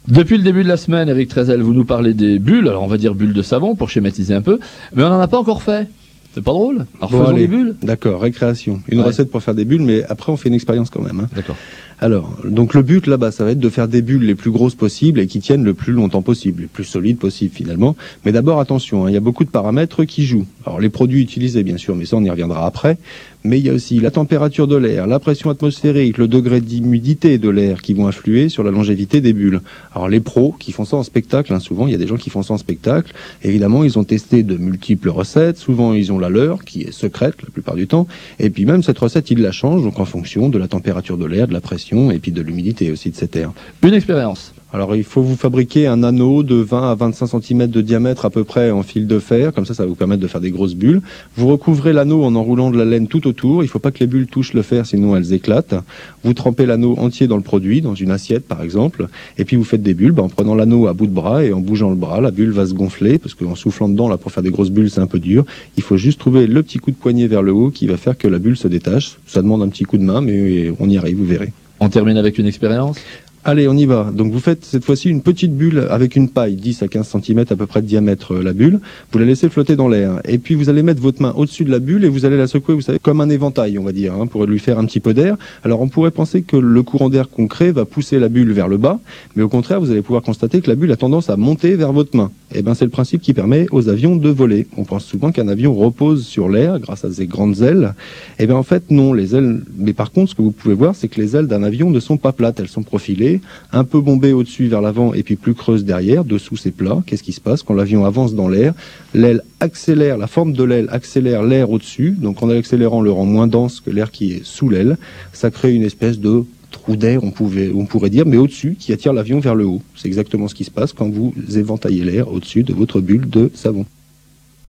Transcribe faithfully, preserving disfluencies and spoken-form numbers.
Depuis le début de la semaine, Eric Trezel, vous nous parlez des bulles, alors on va dire bulles de savon pour schématiser un peu, mais on n'en a pas encore fait. C'est pas drôle. Alors bon, faisons allez. des bulles. D'accord, récréation. Une Ouais. recette pour faire des bulles, mais après on fait une expérience quand même. Hein. D'accord. Alors, donc le but là-bas, ça va être de faire des bulles les plus grosses possibles et qui tiennent le plus longtemps possible, les plus solides possibles finalement. Mais d'abord attention, hein, il y a beaucoup de paramètres qui jouent. Alors les produits utilisés bien sûr, mais ça on y reviendra après. Mais il y a aussi la température de l'air, la pression atmosphérique, le degré d'humidité de l'air qui vont influer sur la longévité des bulles. Alors les pros qui font ça en spectacle, hein, souvent il y a des gens qui font ça en spectacle, évidemment ils ont testé de multiples recettes, souvent ils ont la leur qui est secrète la plupart du temps, et puis même cette recette ils la changent donc en fonction de la température de l'air, de la pression et puis de l'humidité aussi de cet air. Une expérience. Alors il faut vous fabriquer un anneau de vingt à vingt-cinq centimètres de diamètre à peu près en fil de fer, comme ça ça va vous permettre de faire des grosses bulles. Vous recouvrez l'anneau en enroulant de la laine tout autour, il ne faut pas que les bulles touchent le fer sinon elles éclatent. Vous trempez l'anneau entier dans le produit, dans une assiette par exemple, et puis vous faites des bulles bah, en prenant l'anneau à bout de bras et en bougeant le bras, la bulle va se gonfler, parce qu'en soufflant dedans là pour faire des grosses bulles c'est un peu dur. Il faut juste trouver le petit coup de poignet vers le haut qui va faire que la bulle se détache. Ça demande un petit coup de main mais on y arrive, vous verrez. On termine avec une expérience. Allez, on y va. Donc vous faites cette fois-ci une petite bulle avec une paille, dix à quinze centimètres à peu près de diamètre euh, la bulle. Vous la laissez flotter dans l'air. Et puis vous allez mettre votre main au-dessus de la bulle et vous allez la secouer, vous savez, comme un éventail, on va dire, hein, pour lui faire un petit peu d'air. Alors on pourrait penser que le courant d'air qu'on crée va pousser la bulle vers le bas, mais au contraire, vous allez pouvoir constater que la bulle a tendance à monter vers votre main. Et ben c'est le principe qui permet aux avions de voler. On pense souvent qu'un avion repose sur l'air grâce à ses grandes ailes. Et bien en fait non, les ailes. Mais par contre, ce que vous pouvez voir, c'est que les ailes d'un avion ne sont pas plates, elles sont profilées, un peu bombée au-dessus vers l'avant et puis plus creuse derrière, dessous c'est plat. Qu'est-ce qui se passe quand l'avion avance dans l'air? L'aile accélère, la forme de l'aile accélère l'air au-dessus, donc en l'accélérant le rend moins dense que l'air qui est sous l'aile. Ça crée une espèce de trou d'air, on, pouvait, on pourrait dire, mais au-dessus, qui attire l'avion vers le haut. C'est exactement ce qui se passe quand vous éventaillez l'air au-dessus de votre bulle de savon.